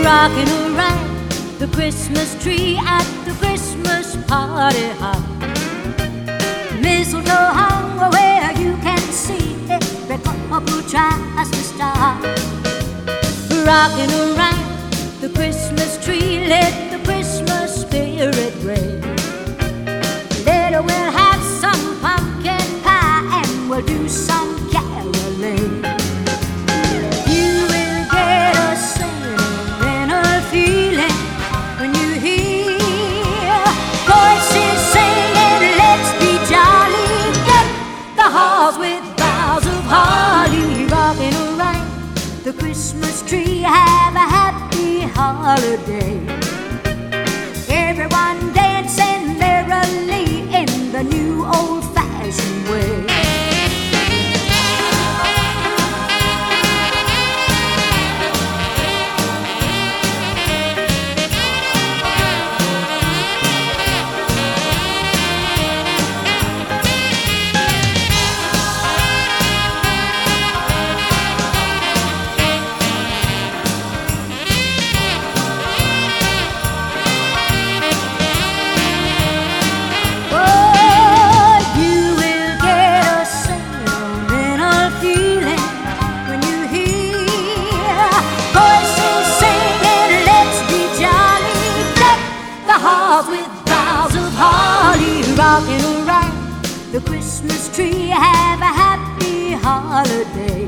rocking around the Christmas tree at the Christmas party hop. Mistletoe hung where you can see every couple tries to stop. Rocking around the Christmas tree, let the Christmas spirit reign. Later we'll have some pumpkin pie and we'll do some caroling. You will get a sentimental feeling when you hear voices singing, let's be jolly. Deck the halls with boughs of holly. Rocking around the Christmas tree, have a happy holiday. Everyone dancing merrily in the new old-fashioned way. With boughs of holly, rocking around the Christmas tree, have a happy holiday.